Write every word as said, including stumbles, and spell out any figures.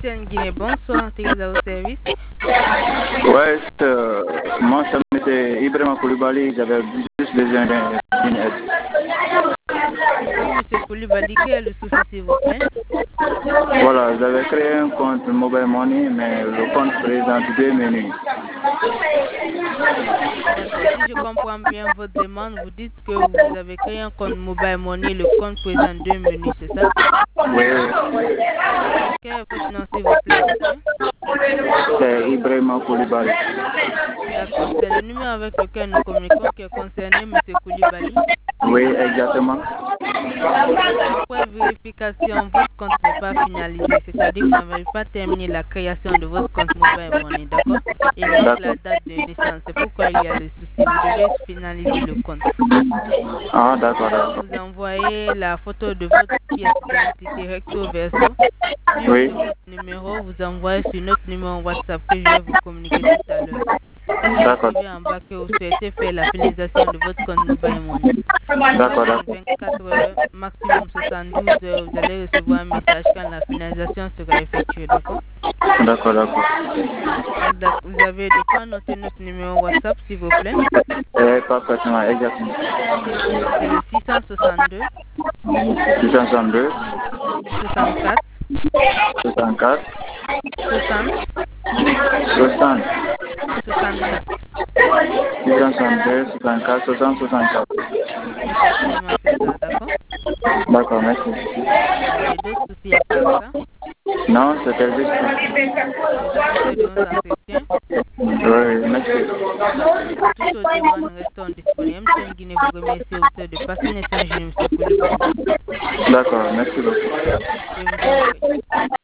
M T N Guinée, bonsoir, Teresa au service. Ouais, euh, moi, ça m'était Ibrahima Koulibaly, j'avais juste besoin d'une aide. Oui, monsieur Koulibaly, quel est le souci, s'il vous plaît? Voilà, j'avais créé un compte Mobile Money, mais le compte présente deux menus. D'accord, si je comprends bien votre demande, vous dites que vous avez créé un compte Mobile Money, le compte présente deux menus, c'est ça? Oui, D'accord, quel est votre nom, s'il vous plaît, monsieur? c'est Ibrahima Koulibaly. D'accord, c'est le numéro avec lequel nous communiquons qui est concerné, monsieur Koulibaly. Oui, exactement. Après vérification, votre compte n'est pas finalisé, c'est-à-dire que vous n'avez pas terminé la création de votre compte Mobile Money, d'accord? Il manque la date de naissance, c'est pourquoi il y a le souci. Vous devez finaliser le compte. Ah, d'accord, Alors, d'accord. vous envoyez la photo de votre pièce d'identité recto verso. Puis Oui, sur votre numéro, vous envoyez sur notre numéro WhatsApp que je vais vous communiquer tout à l'heure. Vous d'accord. écrivez en bas que vous souhaitez faire la finalisation de votre compte Mobile Money. D'accord, Dans d'accord. vingt-quatre heures, maximum soixante-douze heures, vous allez recevoir un message quand la finalisation sera effectuée, d'accord? D'accord, d'accord. D'ac- Vous avez de quoi noter notre numéro WhatsApp, s'il vous plaît? Eh, parfaitement, exactement. C'est le six cent soixante-deux, six cent soixante-deux, soixante-quatre, soixante-quatre, soixante, soixante, soixante-quatre. six cent soixante-deux, soixante-quatre, soixante, soixante-quatre. Effectivement, c'est ça, d'accord? D'accord, merci. Vous avez d'autres soucis à part ça? Non, c'était juste. Satisfait de notre entretien? Oui, merci. Pour toute autre demande, nous restons disponibles. M T N Guinée vous remercie aussi de passer une excellente journée, monsieur Koulibaly. D'accord, merci beaucoup. Je vous en